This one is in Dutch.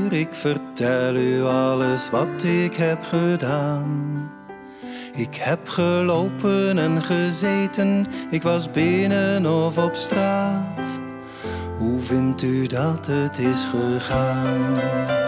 broer, ik vertel u alles wat ik heb gedaan. Ik heb gelopen en gezeten, ik was binnen of op straat. Hoe vindt u dat het is gegaan?